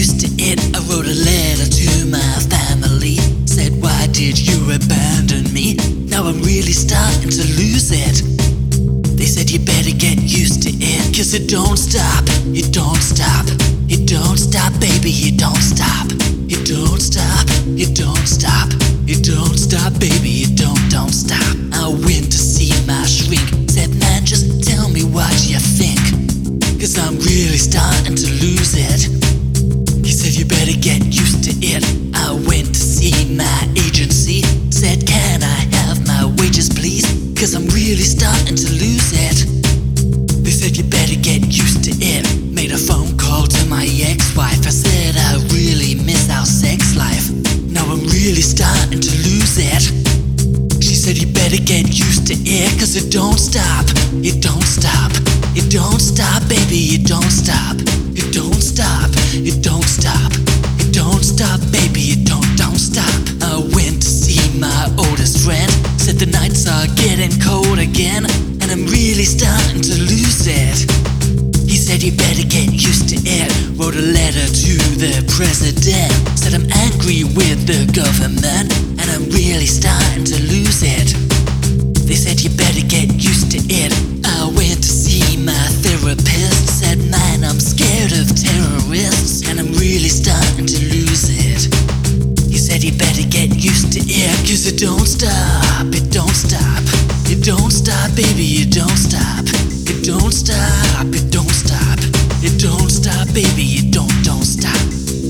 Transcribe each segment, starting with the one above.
used to it. I wrote a letter to my family, said, why did you abandon me? Now I'm really starting to lose it. They said you better get used to it, 'cause it don't stop, it don't stop, it don't stop, baby, it don't stop, it don't stop, it don't stop, it don't stop, baby, it don't stop. I went to see my shrink, said, man, just tell me what you think, 'cause I'm really starting to lose it. He said you better get used to it. I went to see my agency, said, can I have my wages please, 'cause I'm really starting to lose it. They said you better get used to it. Made a phone call to my ex-wife, I said I really miss our sex life. Now I'm really starting to lose it. She said you better get used to it, 'cause it don't stop, it don't stop, it don't stop, baby, it don't stop, it don't stop, it don't stop, it don't stop, baby, it don't stop. I went to see my oldest friend, said the nights are getting cold again, and I'm really starting to lose it. He said you better get used to it. Wrote a letter to the president, said I'm angry with the government, and I'm really starting to lose it. They said you better get used to it. I went to see my therapist, said man, I'm scared of terrorists, and I'm really starting to lose it. He said you better get used to it, 'cause it don't stop, it don't stop, it don't stop, baby, it don't stop, it don't stop, it don't stop, it don't stop, baby, it don't stop.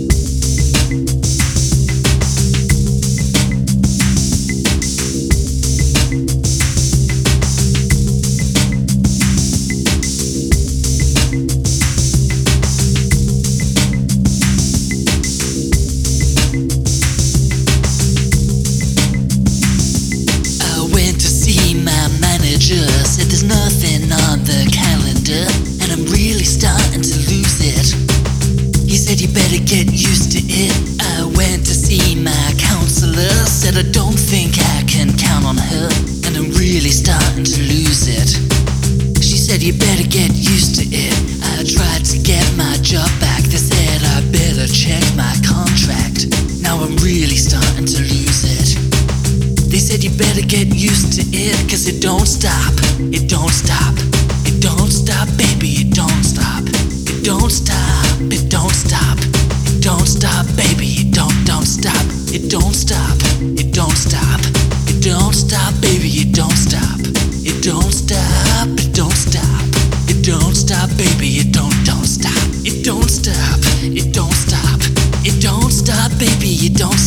Said there's nothing on the calendar, and I'm really starting to lose it. He said you better get used to it. I went to see my counselor, said I don't think I can count on her, and I'm really starting to lose it. She said you better get used to it. I tried to get my job back, they said I better check my contract. Now I'm really starting to lose it. They said you better get used to it, 'cause it don't stop, it don't stop, it don't stop, baby, it don't stop, it don't stop, it don't stop, it don't stop, baby, it don't stop, it don't stop, it don't stop, it don't stop, baby, it don't stop, it don't stop, it don't stop, it don't stop, baby, it don't stop, it don't stop, it don't stop, it don't stop, baby, it don't